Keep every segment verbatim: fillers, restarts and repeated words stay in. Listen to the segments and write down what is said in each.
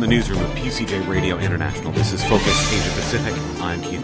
newsroom of P C J Radio International. This is Focus Asia Pacific. I'm Keith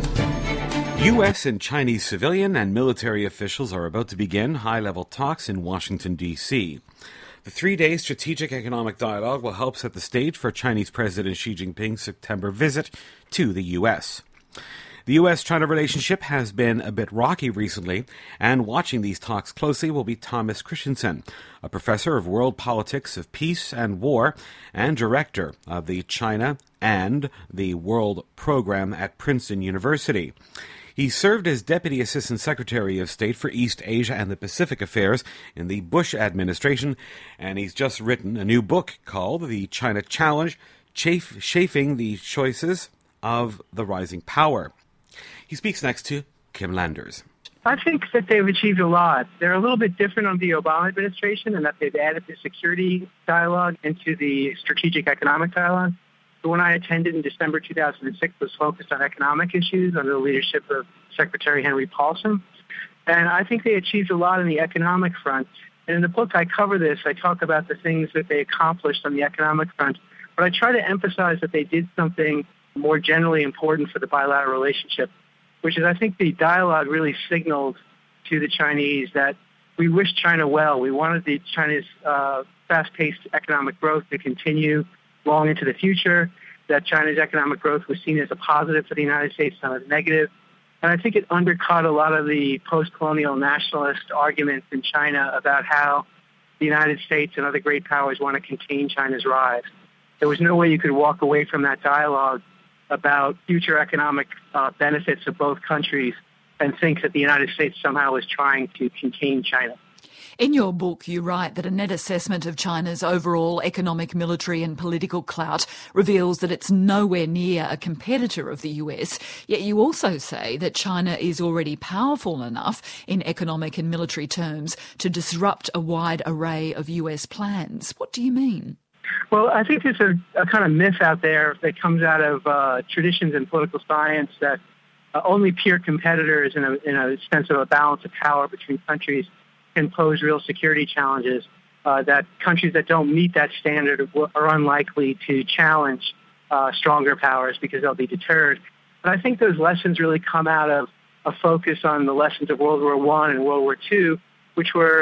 Powell. U S and Chinese civilian and military officials are about to begin high-level talks in Washington, D C The three-day strategic economic dialogue will help set the stage for Chinese President Xi Jinping's September visit to the U S. The U S-China relationship has been a bit rocky recently, and watching these talks closely will be Thomas Christensen, a professor of world politics of peace and war and director of the China and the World Program at Princeton University. He served as Deputy Assistant Secretary of State for East Asia and the Pacific Affairs in the Bush administration, and he's just written a new book called The China Challenge, Chafe, Shaping the Choices of the Rising Power. He speaks next to Kim Landers. I think that they've achieved a lot. They're a little bit different on the Obama administration in that they've added the security dialogue into the strategic economic dialogue. The one I attended in December two thousand six was focused on economic issues under the leadership of Secretary Henry Paulson. And I think they achieved a lot on the economic front. And in the book, I cover this. I talk about the things that they accomplished on the economic front. But I try to emphasize that they did something more generally important for the bilateral relationship, which is I think the dialogue really signaled to the Chinese that we wish China well. We wanted the China's uh, fast-paced economic growth to continue long into the future, that China's economic growth was seen as a positive for the United States, not as negative. And I think it undercut a lot of the post-colonial nationalist arguments in China about how the United States and other great powers want to contain China's rise. There was no way you could walk away from that dialogue about future economic uh, benefits of both countries and think that the United States somehow is trying to contain China. In your book, you write that a net assessment of China's overall economic, military and political clout reveals that it's nowhere near a competitor of the U S. Yet you also say that China is already powerful enough in economic and military terms to disrupt a wide array of U S plans. What do you mean? Well, I think there's a, a kind of myth out there that comes out of uh, traditions in political science that uh, only peer competitors in a, in a sense of a balance of power between countries can pose real security challenges, uh, that countries that don't meet that standard are unlikely to challenge uh, stronger powers because they'll be deterred. But I think those lessons really come out of a focus on the lessons of World War One and World War Two, which were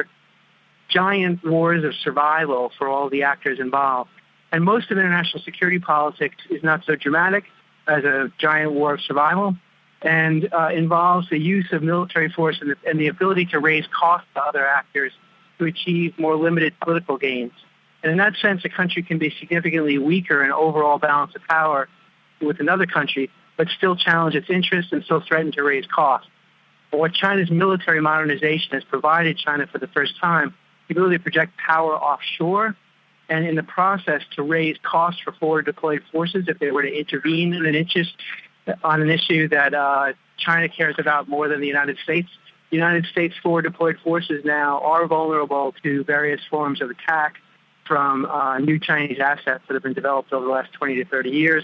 giant wars of survival for all the actors involved. And most of international security politics is not so dramatic as a giant war of survival and uh, involves the use of military force and the, and the ability to raise costs to other actors to achieve more limited political gains. And in that sense, a country can be significantly weaker in overall balance of power with another country, but still challenge its interests and still threaten to raise costs. But what China's military modernization has provided China for the first time, the ability to project power offshore, and in the process to raise costs for forward deployed forces if they were to intervene in an interest on an issue that uh, China cares about more than the United States. The United States forward deployed forces now are vulnerable to various forms of attack from uh, new Chinese assets that have been developed over the last twenty to thirty years.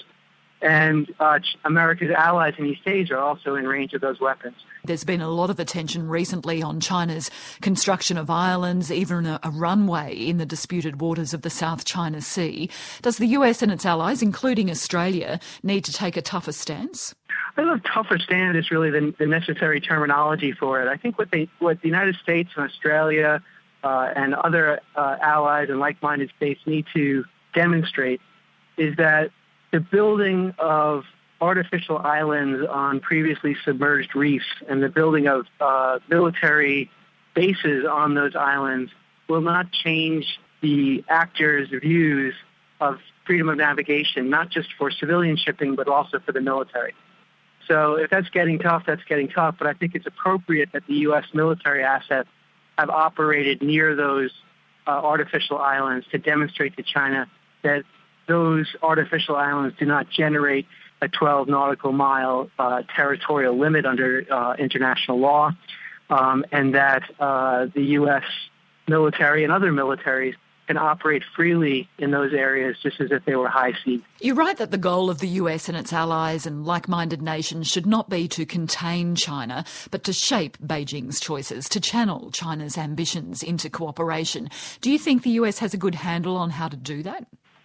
And uh, America's allies in East Asia are also in range of those weapons. There's been a lot of attention recently on China's construction of islands, even a, a runway in the disputed waters of the South China Sea. Does the U S and its allies, including Australia, need to take a tougher stance? I don't know if tougher stand is really the, the necessary terminology for it. I think what, they, what the United States and Australia uh, and other uh, allies and like-minded states need to demonstrate is that the building of artificial islands on previously submerged reefs and the building of uh, military bases on those islands will not change the actors' views of freedom of navigation, not just for civilian shipping, but also for the military. So if that's getting tough, that's getting tough. But I think it's appropriate that the U S military assets have operated near those uh, artificial islands to demonstrate to China that those artificial islands do not generate a twelve nautical mile uh, territorial limit under uh, international law, um, and that uh, the U S military and other militaries can operate freely in those areas just as if they were high seas. You write that the goal of the U S and its allies and like-minded nations should not be to contain China, but to shape Beijing's choices, to channel China's ambitions into cooperation. Do you think the U S has a good handle on how to do that?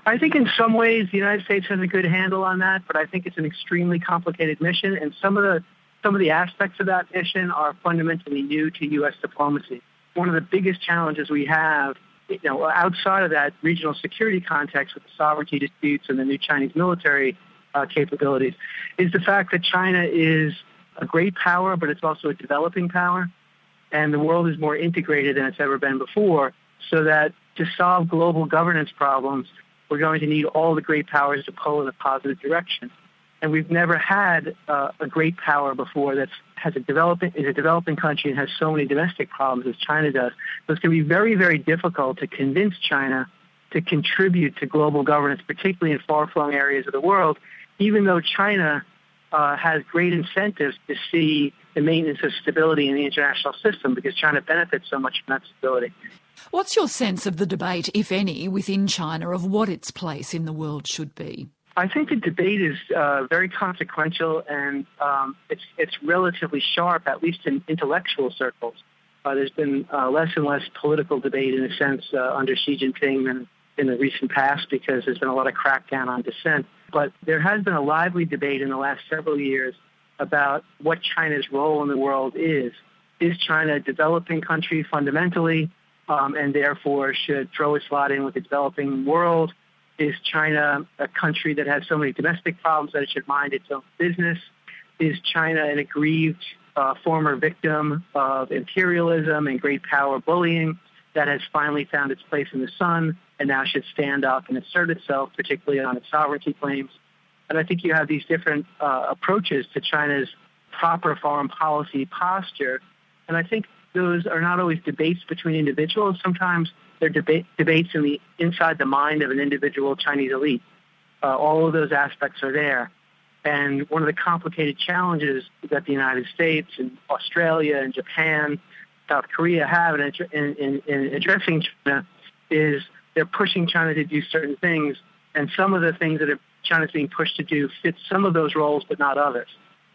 I think in some ways the United States has a good handle on that, but I think it's an extremely complicated mission, and some of the some of the aspects of that mission are fundamentally new to U S diplomacy. One of the biggest challenges we have, you know, outside of that regional security context with the sovereignty disputes and the new Chinese military uh, capabilities, is the fact that China is a great power, but it's also a developing power, and the world is more integrated than it's ever been before, so that to solve global governance problems, we're going to need all the great powers to pull in a positive direction. And we've never had uh, a great power before that has a developing is a developing country and has so many domestic problems as China does. So it's going to be very, very difficult to convince China to contribute to global governance, particularly in far-flung areas of the world, even though China uh, has great incentives to see the maintenance of stability in the international system, because China benefits so much from that stability. What's your sense of the debate, if any, within China of what its place in the world should be? I think the debate is uh, very consequential, and um, it's it's relatively sharp, at least in intellectual circles. Uh, there's been uh, less and less political debate, in a sense, uh, under Xi Jinping than in the recent past, because there's been a lot of crackdown on dissent. But there has been a lively debate in the last several years about what China's role in the world is. Is China a developing country fundamentally, um, and therefore should throw its lot in with the developing world? Is China a country that has so many domestic problems that it should mind its own business? Is China an aggrieved uh, former victim of imperialism and great power bullying that has finally found its place in the sun and now should stand up and assert itself, particularly on its sovereignty claims? And I think you have these different uh, approaches to China's proper foreign policy posture. And I think those are not always debates between individuals. Sometimes they're deba- debates in the inside the mind of an individual Chinese elite. Uh, all of those aspects are there. And one of the complicated challenges that the United States and Australia and Japan, South Korea have in, in, in, in addressing China is they're pushing China to do certain things, and some of the things that are, China's being pushed to do fit some of those roles but not others.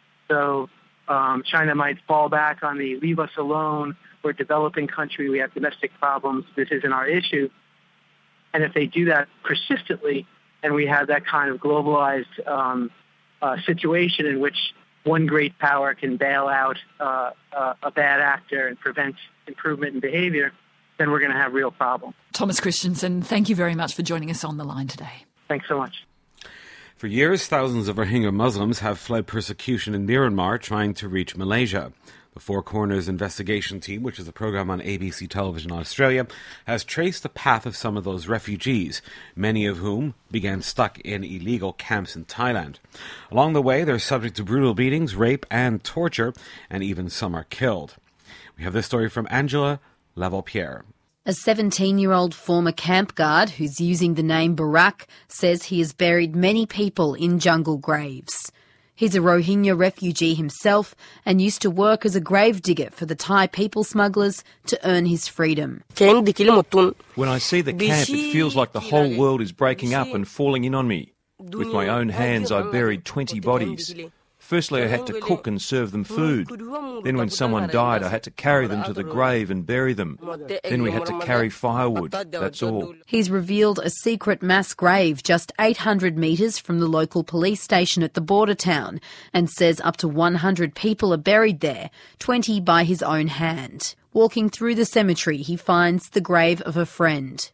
So um, China might fall back on the leave us alone, we're a developing country, we have domestic problems, this isn't our issue. And if they do that persistently, and we have that kind of globalized um, uh, situation in which one great power can bail out uh, uh, a bad actor and prevent improvement in behavior, then we're going to have real problems. Thomas Christensen, thank you very much for joining us on the line today. Thanks so much. For years, thousands of Rohingya Muslims have fled persecution in Myanmar, trying to reach Malaysia. The Four Corners investigation team, which is a program on A B C Television Australia, has traced the path of some of those refugees, many of whom began stuck in illegal camps in Thailand. Along the way, they're subject to brutal beatings, rape and torture, and even some are killed. We have this story from Angela Lavalpierre. A seventeen-year-old former camp guard who's using the name Barak says he has buried many people in jungle graves. He's a Rohingya refugee himself and used to work as a gravedigger for the Thai people smugglers to earn his freedom. When I see the camp, it feels like the whole world is breaking up and falling in on me. With my own hands, I buried twenty bodies. Firstly, I had to cook and serve them food. Then when someone died, I had to carry them to the grave and bury them. Then we had to carry firewood. That's all. He's revealed a secret mass grave just eight hundred metres from the local police station at the border town, and says up to one hundred people are buried there, twenty by his own hand. Walking through the cemetery, he finds the grave of a friend.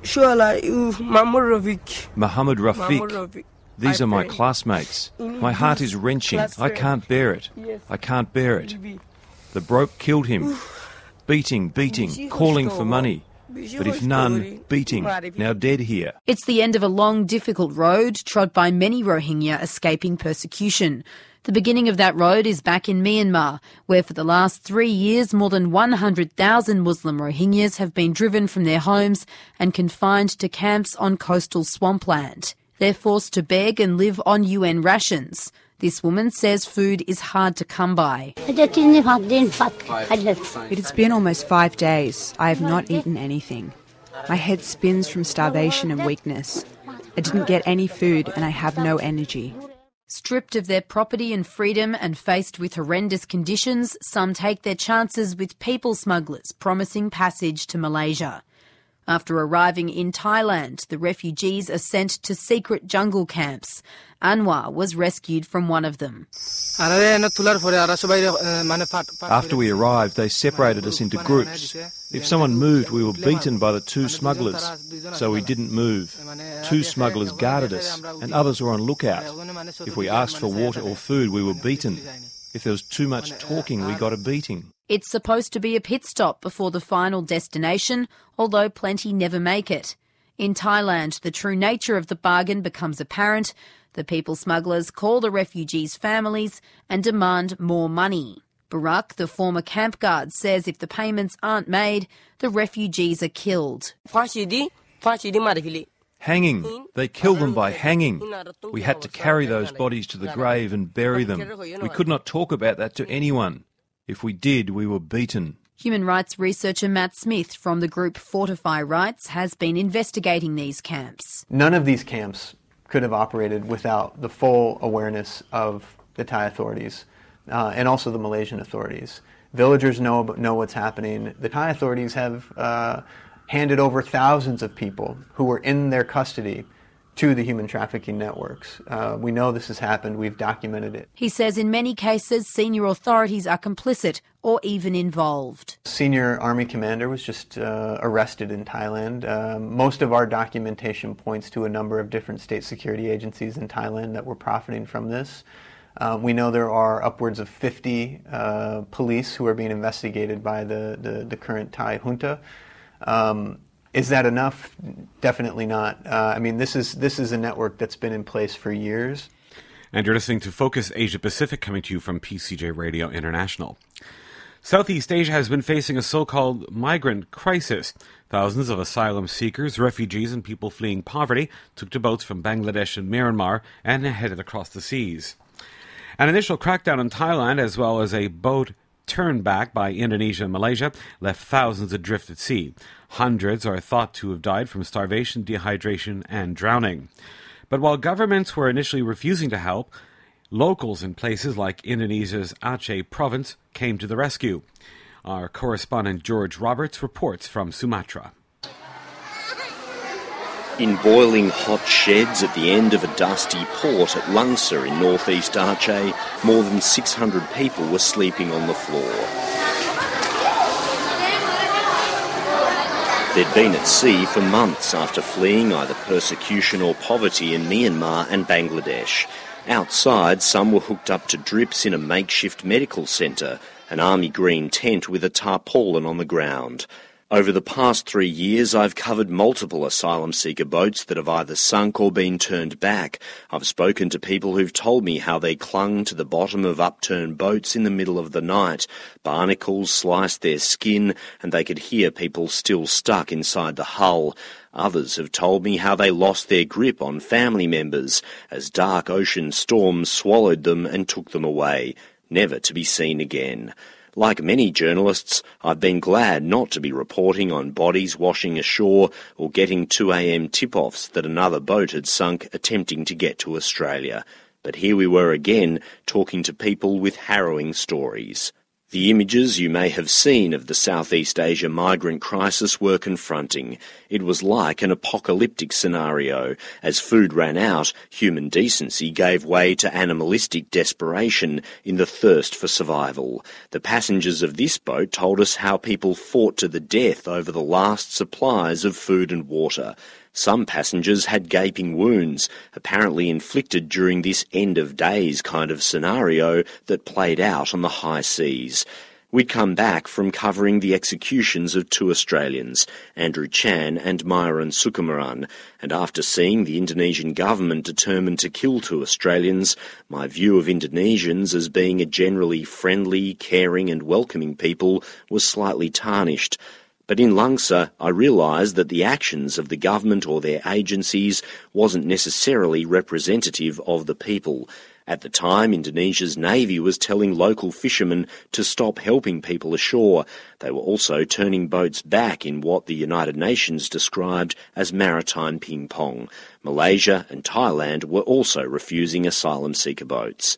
Muhammad Rafiq. These are my classmates. My heart is wrenching. I can't bear it. I can't bear it. The broke killed him. Beating, beating, calling for money. But if none, beating, now dead here. It's the end of a long, difficult road trod by many Rohingya escaping persecution. The beginning of that road is back in Myanmar, where for the last three years more than one hundred thousand Muslim Rohingyas have been driven from their homes and confined to camps on coastal swampland. They're forced to beg and live on U N rations. This woman says food is hard to come by. It has been almost five days. I have not eaten anything. My head spins from starvation and weakness. I didn't get any food and I have no energy. Stripped of their property and freedom and faced with horrendous conditions, some take their chances with people smugglers promising passage to Malaysia. After arriving in Thailand, the refugees are sent to secret jungle camps. Anwar was rescued from one of them. After we arrived, they separated us into groups. If someone moved, we were beaten by the two smugglers, so we didn't move. Two smugglers guarded us, and others were on lookout. If we asked for water or food, we were beaten. If there was too much talking, we got a beating. It's supposed to be a pit stop before the final destination, although plenty never make it. In Thailand, the true nature of the bargain becomes apparent. The people smugglers call the refugees' families and demand more money. Barak, the former camp guard, says if the payments aren't made, the refugees are killed. Hanging. They kill them by hanging. We had to carry those bodies to the grave and bury them. We could not talk about that to anyone. If we did, we were beaten. Human rights researcher Matt Smith from the group Fortify Rights has been investigating these camps. None of these camps could have operated without the full awareness of the Thai authorities uh, and also the Malaysian authorities. Villagers know know what's happening. The Thai authorities have uh, handed over thousands of people who were in their custody to the human trafficking networks. Uh, we know this has happened. We've documented it. He says in many cases, senior authorities are complicit or even involved. Senior Army commander was just uh, arrested in Thailand. Um, most of our documentation points to a number of different state security agencies in Thailand that were profiting from this. Um, we know there are upwards of fifty uh, police who are being investigated by the, the, the current Thai junta. Um, Is that enough? Definitely not. Uh, I mean, this is this is a network that's been in place for years. And you're listening to Focus Asia Pacific, coming to you from P C J Radio International. Southeast Asia has been facing a so-called migrant crisis. Thousands of asylum seekers, refugees, and people fleeing poverty took to boats from Bangladesh and Myanmar and headed across the seas. An initial crackdown in Thailand, as well as a boat turned back by Indonesia and Malaysia, left thousands adrift at sea. Hundreds are thought to have died from starvation, dehydration, and drowning. But while governments were initially refusing to help, locals in places like Indonesia's Aceh province came to the rescue. Our correspondent George Roberts reports from Sumatra. In boiling hot sheds at the end of a dusty port at Langsa in northeast Aceh, more than six hundred people were sleeping on the floor. They'd been at sea for months after fleeing either persecution or poverty in Myanmar and Bangladesh. Outside, some were hooked up to drips in a makeshift medical centre, an army green tent with a tarpaulin on the ground. Over the past three years, I've covered multiple asylum seeker boats that have either sunk or been turned back. I've spoken to people who've told me how they clung to the bottom of upturned boats in the middle of the night. Barnacles sliced their skin, and they could hear people still stuck inside the hull. Others have told me how they lost their grip on family members as dark ocean storms swallowed them and took them away, never to be seen again. Like many journalists, I've been glad not to be reporting on bodies washing ashore or getting two a.m. tip-offs that another boat had sunk attempting to get to Australia. But here we were again, talking to people with harrowing stories. The images you may have seen of the Southeast Asia migrant crisis were confronting. It was like an apocalyptic scenario. As food ran out, human decency gave way to animalistic desperation in the thirst for survival. The passengers of this boat told us how people fought to the death over the last supplies of food and water. Some passengers had gaping wounds, apparently inflicted during this end-of-days kind of scenario that played out on the high seas. We'd come back from covering the executions of two Australians, Andrew Chan and Myuran Sukumaran, and after seeing the Indonesian government determined to kill two Australians, my view of Indonesians as being a generally friendly, caring and welcoming people was slightly tarnished. But in Langsa, I realised that the actions of the government or their agencies wasn't necessarily representative of the people. At the time, Indonesia's Navy was telling local fishermen to stop helping people ashore. They were also turning boats back in what the United Nations described as maritime ping-pong. Malaysia and Thailand were also refusing asylum seeker boats.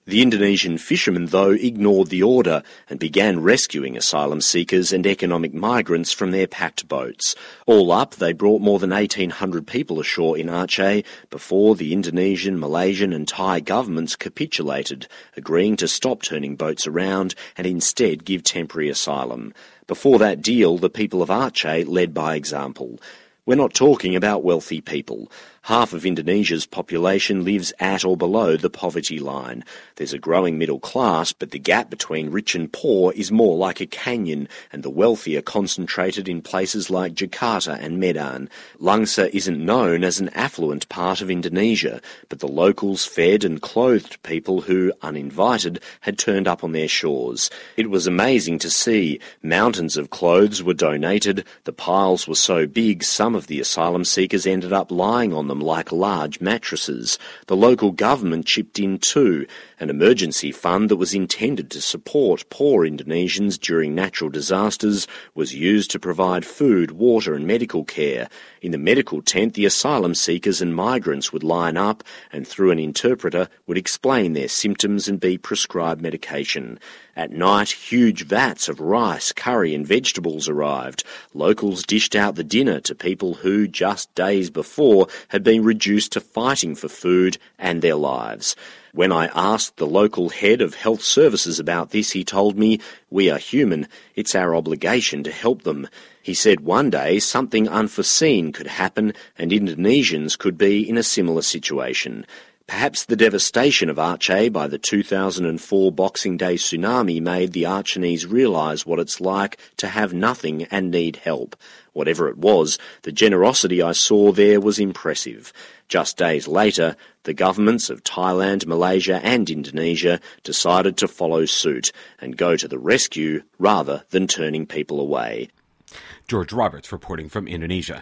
The Indonesian fishermen, though, ignored the order and began rescuing asylum seekers and economic migrants from their packed boats. All up, they brought more than eighteen hundred people ashore in Aceh before the Indonesian, Malaysian and Thai governments capitulated, agreeing to stop turning boats around and instead give temporary asylum. Before that deal, the people of Aceh led by example. We're not talking about wealthy people. Half of Indonesia's population lives at or below the poverty line. There's a growing middle class, but the gap between rich and poor is more like a canyon, and the wealthy are concentrated in places like Jakarta and Medan. Langsa isn't known as an affluent part of Indonesia, but the locals fed and clothed people who, uninvited, had turned up on their shores. It was amazing to see. Mountains of clothes were donated. The piles were so big, some of the asylum seekers ended up lying on them like large mattresses. The local government chipped in too. An emergency fund that was intended to support poor Indonesians during natural disasters was used to provide food, water and medical care. In the medical tent, the asylum seekers and migrants would line up and through an interpreter would explain their symptoms and be prescribed medication. At night, huge vats of rice, curry and vegetables arrived. Locals dished out the dinner to people who, just days before, had been reduced to fighting for food and their lives. When I asked the local head of health services about this, he told me, "We are human. It's our obligation to help them." He said one day something unforeseen could happen and Indonesians could be in a similar situation. Perhaps the devastation of Aceh by the two thousand four Boxing Day tsunami made the Achenese realise what it's like to have nothing and need help. Whatever it was, the generosity I saw there was impressive. Just days later, the governments of Thailand, Malaysia and Indonesia decided to follow suit and go to the rescue rather than turning people away. George Roberts reporting from Indonesia.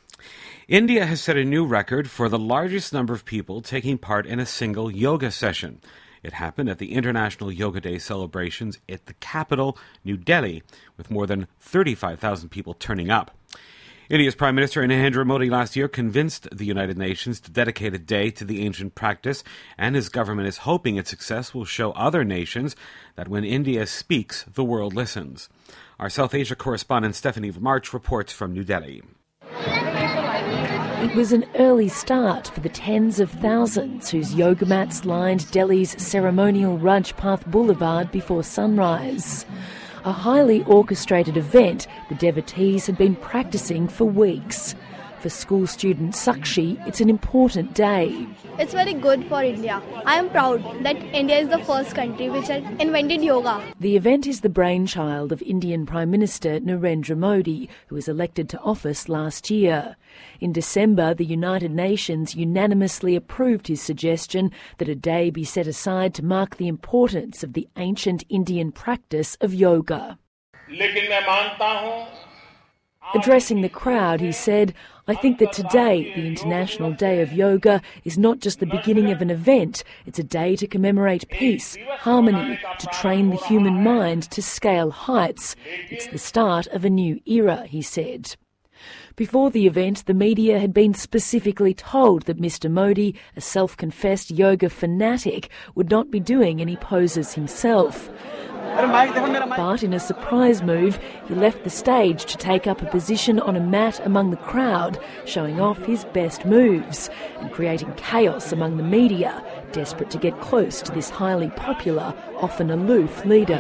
India has set a new record for the largest number of people taking part in a single yoga session. It happened at the International Yoga Day celebrations at the capital, New Delhi, with more than thirty-five thousand people turning up. India's Prime Minister Narendra Modi last year convinced the United Nations to dedicate a day to the ancient practice, and his government is hoping its success will show other nations that when India speaks, the world listens. Our South Asia correspondent Stephanie March reports from New Delhi. It was an early start for the tens of thousands whose yoga mats lined Delhi's ceremonial Rajpath Boulevard before sunrise. A highly orchestrated event the devotees had been practicing for weeks. For school student Sakshi, it's an important day. It's very good for India. I am proud that India is the first country which had invented yoga. The event is the brainchild of Indian Prime Minister Narendra Modi, who was elected to office last year. In December, the United Nations unanimously approved his suggestion that a day be set aside to mark the importance of the ancient Indian practice of yoga. Addressing the crowd, he said, "I think that today, the International Day of Yoga, is not just the beginning of an event. It's a day to commemorate peace, harmony, to train the human mind to scale heights. It's the start of a new era," he said. Before the event, the media had been specifically told that Mister Modi, a self-confessed yoga fanatic, would not be doing any poses himself. But in a surprise move, he left the stage to take up a position on a mat among the crowd, showing off his best moves and creating chaos among the media, desperate to get close to this highly popular, often aloof leader.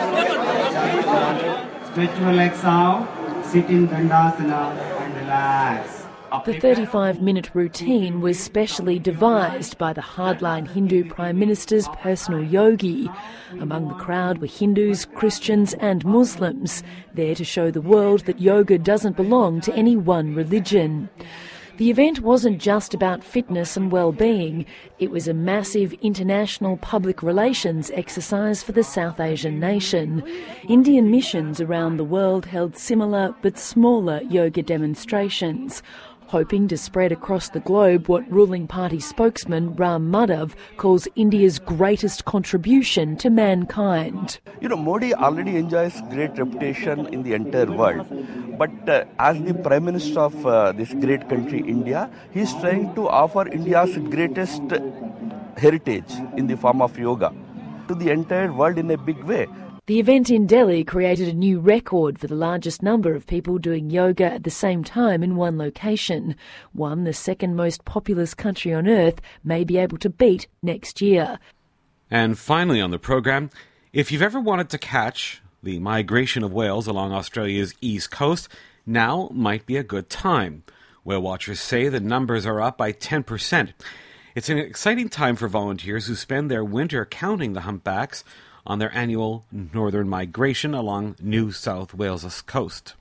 Stretch your legs out, sit in Dandasana and relax. The thirty-five minute routine was specially devised by the hardline Hindu Prime Minister's personal yogi. Among the crowd were Hindus, Christians and Muslims, there to show the world that yoga doesn't belong to any one religion. The event wasn't just about fitness and well-being. It was a massive international public relations exercise for the South Asian nation. Indian missions around the world held similar but smaller yoga demonstrations, hoping to spread across the globe what ruling party spokesman Ram Madhav calls India's greatest contribution to mankind. You know, Modi already enjoys great reputation in the entire world. But uh, as the Prime Minister of uh, this great country, India, he is trying to offer India's greatest heritage in the form of yoga. to the entire world in a big way. The event in Delhi created a new record for the largest number of people doing yoga at the same time in one location, one the second most populous country on earth may be able to beat next year. And finally on the programme, if you've ever wanted to catch the migration of whales along Australia's east coast, now might be a good time. Whale watchers say the numbers are up by ten percent. It's an exciting time for volunteers who spend their winter counting the humpbacks on their annual northern migration along New South Wales' coast.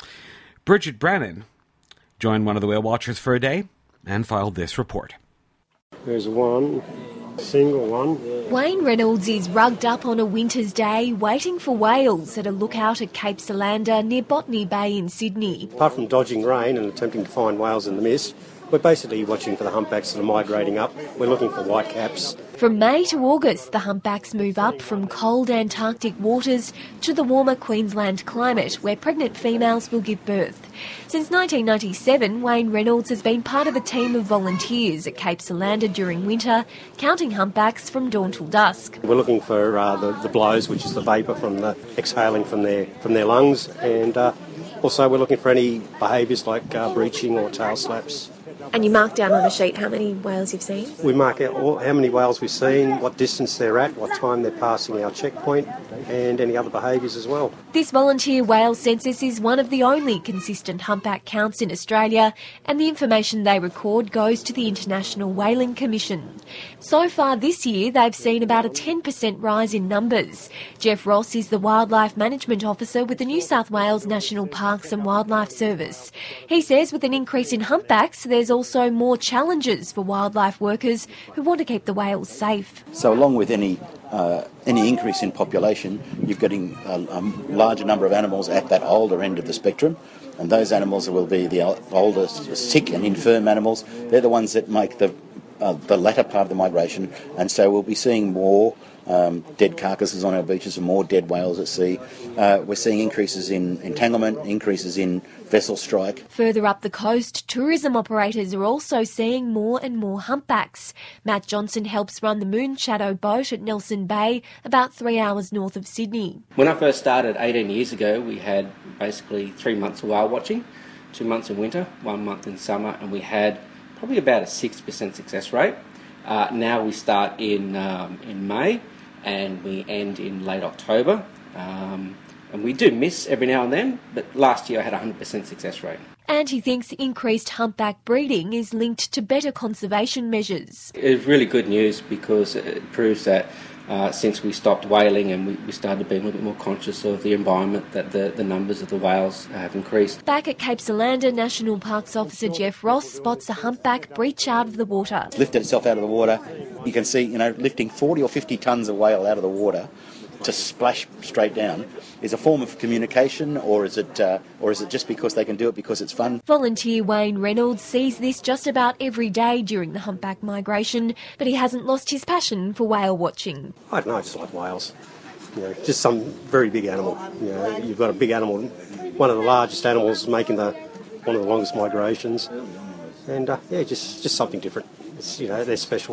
Bridget Brennan joined one of the whale watchers for a day and filed this report. There's one, single one. Wayne Reynolds is rugged up on a winter's day waiting for whales at a lookout at Cape Solander near Botany Bay in Sydney. Apart from dodging rain and attempting to find whales in the mist, we're basically watching for the humpbacks that are migrating up. We're looking for whitecaps. From May to August, the humpbacks move up from cold Antarctic waters to the warmer Queensland climate, where pregnant females will give birth. Since nineteen ninety-seven, Wayne Reynolds has been part of a team of volunteers at Cape Solander during winter, counting humpbacks from dawn till dusk. We're looking for uh, the, the blows, which is the vapour from the exhaling from their from their lungs, and uh, also we're looking for any behaviours like uh, breaching or tail slaps. And you mark down on a sheet how many whales you've seen? We mark out all, how many whales we've seen, what distance they're at, what time they're passing our checkpoint, and any other behaviours as well. This volunteer whale census is one of the only consistent humpback counts in Australia, and the information they record goes to the International Whaling Commission. So far this year, they've seen about a ten percent rise in numbers. Jeff Ross is the Wildlife Management Officer with the New South Wales National Parks and Wildlife Service. He says with an increase in humpbacks, there's also more challenges for wildlife workers who want to keep the whales safe. So along with any uh, any increase in population, you're getting a, a larger number of animals at that older end of the spectrum, and those animals will be the older, sick and infirm animals. They're the ones that make the uh, the latter part of the migration, and so we'll be seeing more Um, dead carcasses on our beaches and more dead whales at sea. Uh, we're seeing increases in entanglement, increases in vessel strike. Further up the coast, tourism operators are also seeing more and more humpbacks. Matt Johnson helps run the Moon Shadow boat at Nelson Bay, about three hours north of Sydney. When I first started eighteen years ago, we had basically three months of whale watching, two months in winter, one month in summer, and we had probably about a six percent success rate. Uh, now we start in um, in May and we end in late October. Um, and we do miss every now and then, but last year I had a one hundred percent success rate. And he thinks increased humpback breeding is linked to better conservation measures. It's really good news because it proves that uh, since we stopped whaling and we, we started being a little bit more conscious of the environment, that the, the numbers of the whales have increased. Back at Cape Solander, National Parks Officer Jeff Ross spots a humpback breach out of the water. It's lifted itself out of the water. You can see, you know, lifting forty or fifty tonnes of whale out of the water to splash straight down is a form of communication, or is it uh, or is it just because they can do it because it's fun? Volunteer Wayne Reynolds sees this just about every day during the humpback migration, but he hasn't lost his passion for whale watching. I don't know, I just like whales. You know, just some very big animal. You know, you've got a big animal, one of the largest animals making the one of the longest migrations, and uh, yeah, just just something different. It's, you know, they're special.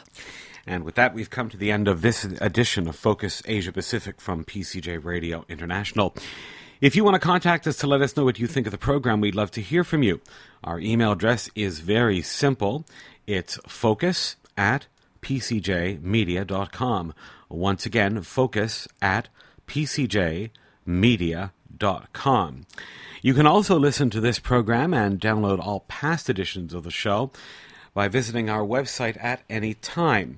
And with that, we've come to the end of this edition of Focus Asia Pacific from P C J Radio International. If you want to contact us to let us know what you think of the program, we'd love to hear from you. Our email address is very simple. It's focus at p c j media dot com. Once again, focus at p c j media dot com. You can also listen to this program and download all past editions of the show by visiting our website at any time,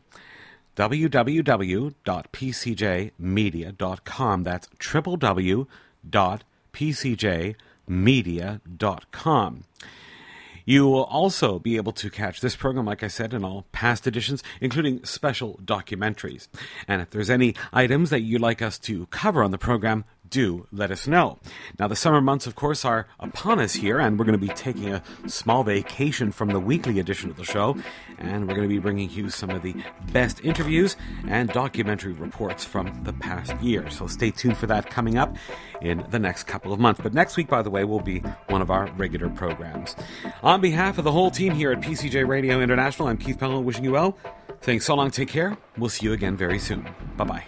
w w w dot p c j media dot com. That's w w w dot p c j media dot com. You will also be able to catch this program, like I said, in all past editions, including special documentaries. And if there's any items that you'd like us to cover on the program, do let us know. Now, the summer months, of course, are upon us here, and we're going to be taking a small vacation from the weekly edition of the show, and we're going to be bringing you some of the best interviews and documentary reports from the past year. So stay tuned for that coming up in the next couple of months. But next week, by the way, will be one of our regular programs. On behalf of the whole team here at P C J Radio International, I'm Keith Pelham, wishing you well. Thanks so long. Take care. We'll see you again very soon. Bye-bye.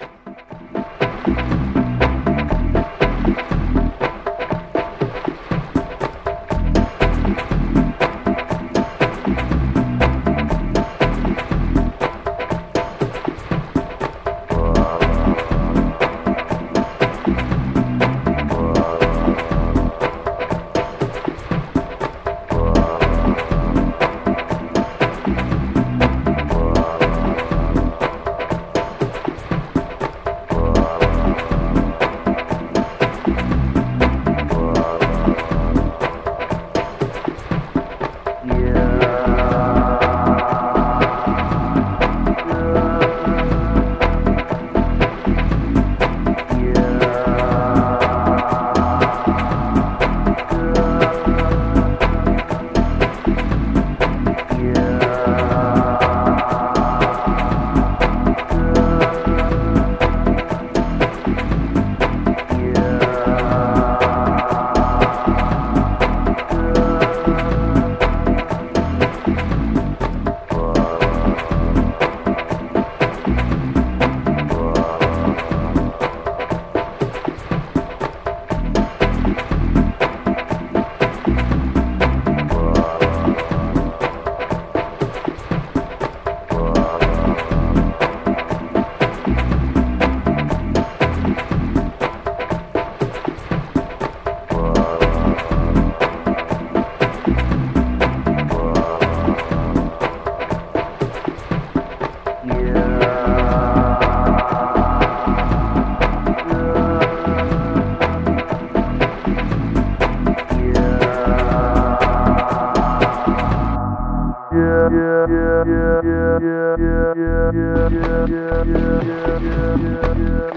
yeah, yeah, yeah, yeah, yeah, yeah, yeah, yeah, yeah, yeah.